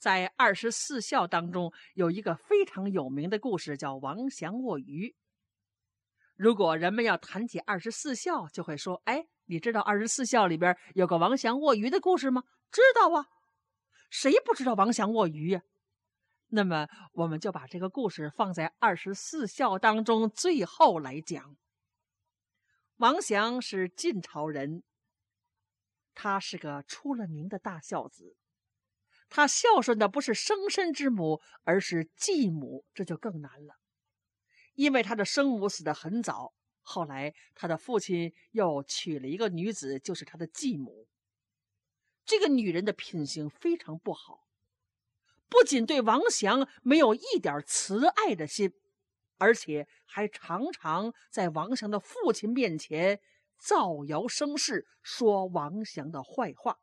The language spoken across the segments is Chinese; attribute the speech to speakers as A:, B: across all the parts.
A: 在24孝当中有一个非常有名的故事，叫王祥卧鱼。如果人们要谈起24孝，就会说，哎，你知道24孝里边有个王祥卧鱼的故事吗？知道啊，谁不知道王祥卧鱼呀？那么我们就把这个故事放在24孝当中最后来讲。王祥是晋朝人，他是个出了名的大孝子。他孝顺的不是生身之母，而是继母，这就更难了。因为他的生母死得很早，后来他的父亲又娶了一个女子，就是他的继母。这个女人的品行非常不好，不仅对王祥没有一点慈爱的心，而且还常常在王祥的父亲面前造谣生事，说王祥的坏话。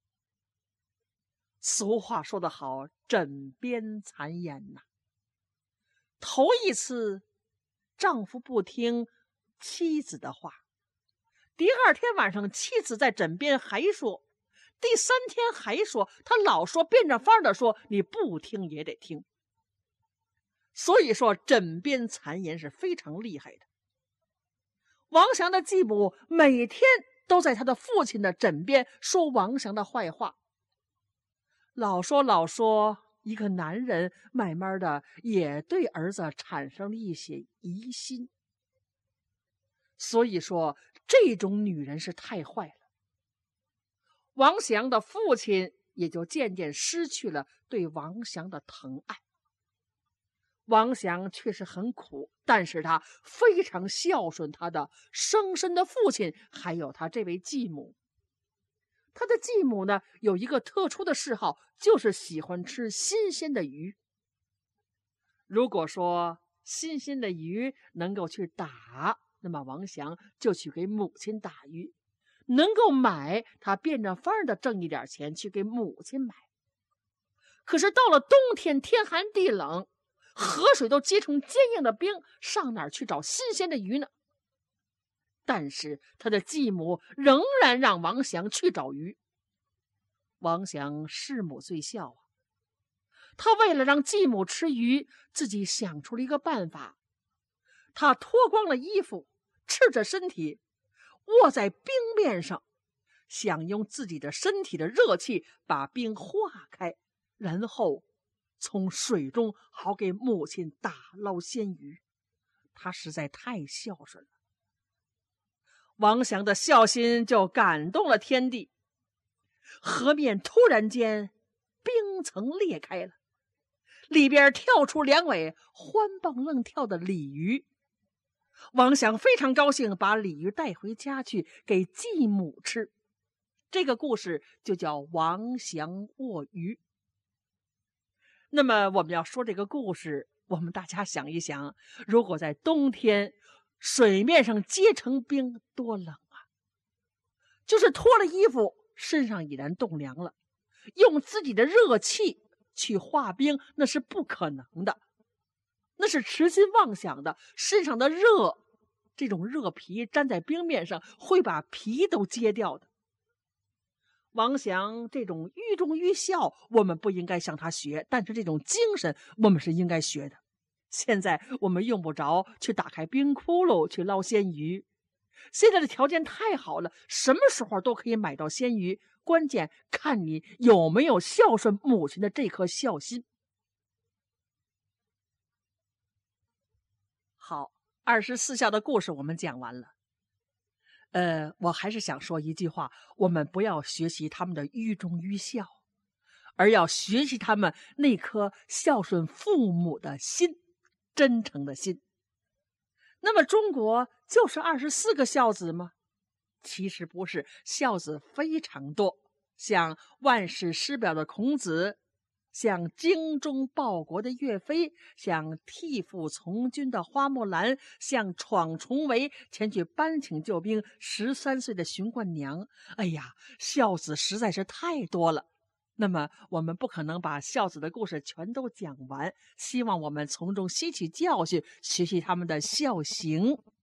A: 俗话说得好，枕边谗言呐。头一次丈夫不听妻子的话，第二天晚上妻子在枕边还说，第三天还说，他老说变着法的说，你不听也得听。所以说枕边谗言是非常厉害的。王祥的继母每天都在他的父亲的枕边说王祥的坏话，老说，一个男人慢慢的也对儿子产生了一些疑心。所以说这种女人是太坏了。王祥的父亲也就渐渐失去了对王祥的疼爱。王祥确实很苦，但是他非常孝顺他的生身的父亲，还有他这位继母。他的继母呢，有一个特殊的嗜好，就是喜欢吃新鲜的鱼。如果说新鲜的鱼能够去打，那么王祥就去给母亲打鱼；能够买，他变着法的挣一点钱去给母亲买。可是到了冬天，天寒地冷，河水都结成坚硬的冰，上哪儿去找新鲜的鱼呢？但是他的继母仍然让王祥去找鱼。王祥弑母最孝啊，他为了让继母吃鱼，自己想出了一个办法。他脱光了衣服，赤着身体，卧在冰面上，想用自己的身体的热气把冰化开，然后从水中好给母亲打捞鲜鱼。他实在太孝顺了。王祥的孝心就感动了天地，河面突然间冰层裂开了，里边跳出2尾欢蹦愣跳的鲤鱼。王祥非常高兴，把鲤鱼带回家去给继母吃。这个故事就叫王祥卧鱼。那么我们要说这个故事，我们大家想一想，如果在冬天水面上结成冰，多冷啊！就是脱了衣服，身上已然冻凉了，用自己的热气去化冰，那是不可能的，那是痴心妄想的。身上的热，这种热皮粘在冰面上，会把皮都揭掉的。王祥这种愚忠愚孝，我们不应该向他学，但是这种精神我们是应该学的。现在我们用不着去打开冰窟窿去捞鲜鱼，现在的条件太好了，什么时候都可以买到鲜鱼，关键看你有没有孝顺母亲的这颗孝心。好，24孝的故事我们讲完了。我还是想说一句话，我们不要学习他们的愚忠愚孝，而要学习他们那颗孝顺父母的心，真诚的心。那么中国就是24个孝子吗？其实不是，孝子非常多，像万世师表的孔子，像精忠报国的岳飞，像替父从军的花木兰，像闯重围前去搬请救兵13岁的荀冠娘。哎呀，孝子实在是太多了。那么我们不可能把孝子的故事全都讲完，希望我们从中吸取教训，学习他们的孝行。